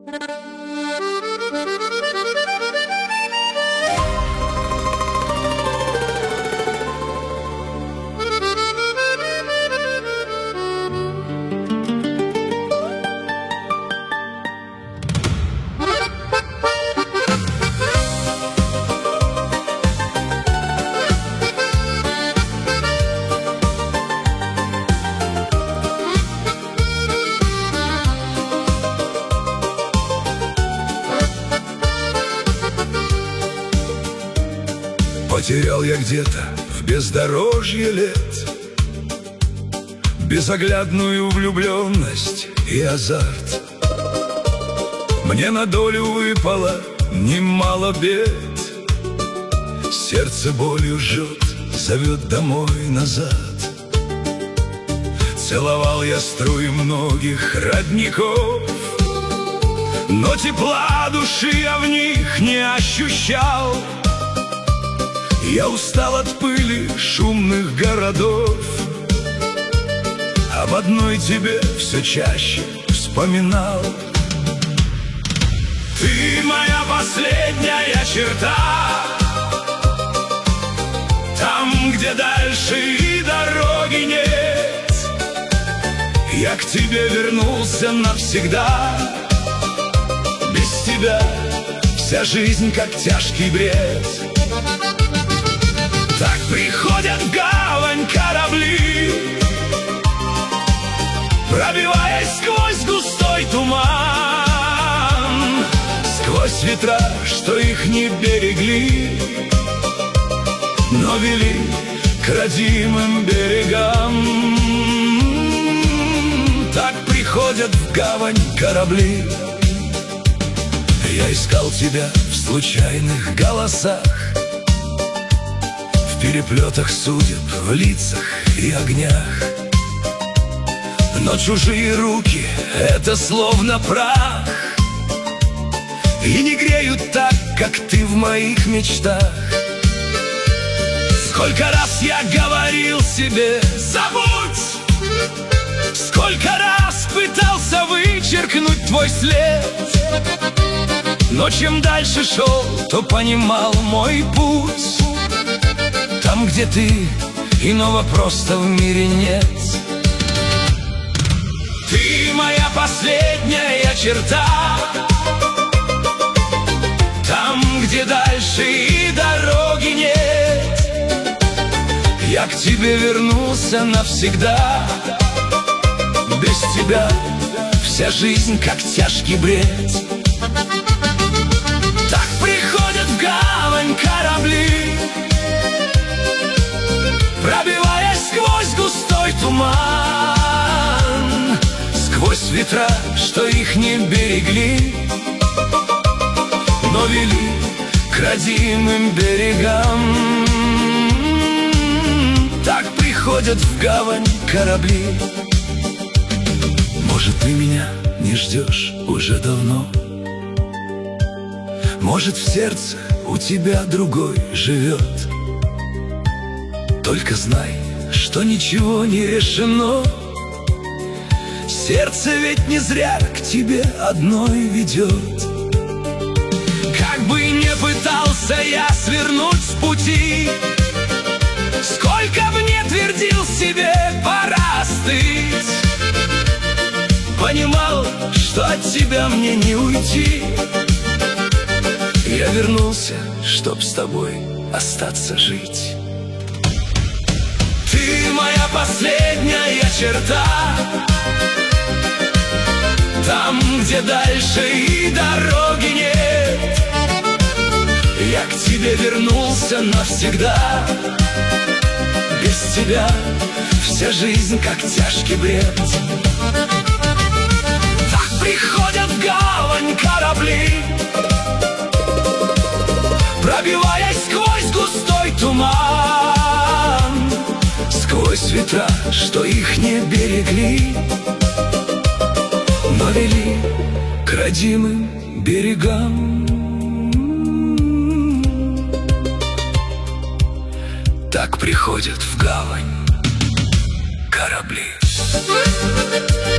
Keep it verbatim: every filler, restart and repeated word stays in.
Потерял я где-то в бездорожье лет безоглядную влюбленность и азарт. Мне на долю выпало немало бед, сердце болью жжет, зовет домой назад. Целовал я струи многих родников, но тепла души я в них не ощущал. Я устал от пыли шумных городов, об одной тебе все чаще вспоминал. Ты моя последняя черта, там, где дальше и дороги нет. Я к тебе вернулся навсегда, без тебя вся жизнь как тяжкий бред. Так приходят в гавань корабли, пробиваясь сквозь густой туман, сквозь ветра, что их не берегли, но вели к родимым берегам. Так приходят в гавань корабли. Я искал тебя в случайных голосах, в переплетах судеб, в лицах и огнях. Но чужие руки — это словно прах, и не греют так, как ты в моих мечтах. Сколько раз я говорил себе забудь, сколько раз пытался вычеркнуть твой след, но чем дальше шел, то понимал мой путь. Там, где ты, иного просто в мире нет. Ты моя последняя черта, там, где дальше и дороги нет. Я к тебе вернулся навсегда, без тебя вся жизнь как тяжкий бред. Так приходят в гавань корабли, пробиваясь сквозь густой туман, сквозь ветра, что их не берегли, но вели к родимым берегам. Так приходят в гавань корабли. Может, ты меня не ждешь уже давно, может, в сердце у тебя другой живет. Только знай, что ничего не решено, сердце ведь не зря к тебе одной ведет. Как бы не пытался я свернуть с пути, сколько бы не твердил себе пора остыть, понимал, что от тебя мне не уйти. Я вернулся, чтоб с тобой остаться жить. Ты моя последняя черта, там, где дальше и дороги нет. Я к тебе вернулся навсегда, без тебя вся жизнь как тяжкий бред. Так приходят в гавань корабли, пробиваясь сквозь густой туман, сквозь ветра, что их не берегли, но вели к родимым берегам. Так приходят в гавань корабли.